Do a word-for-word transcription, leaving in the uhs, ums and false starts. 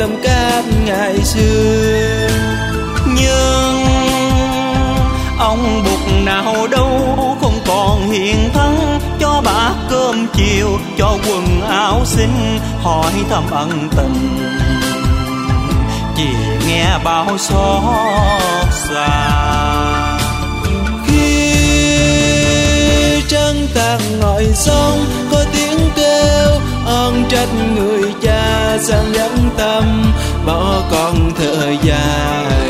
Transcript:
đơm cát ngày xưa. Nhưng ông Bụt nào đâu không còn hiền thắng, cho bát cơm chiều cho quần áo xinh, hỏi thăm ân tình chỉ nghe bao xót xa. Khi trăng tàn ngoài sông có tiếng kêu oan trách người cha sang nhẫn tâm, bỏ con thời dài